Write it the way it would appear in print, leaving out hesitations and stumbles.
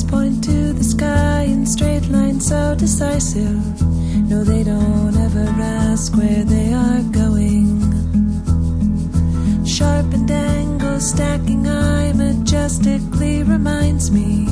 point to the sky in straight lines so decisive. No, they don't ever ask where they are going. Sharpened angles stacking eye majestically reminds me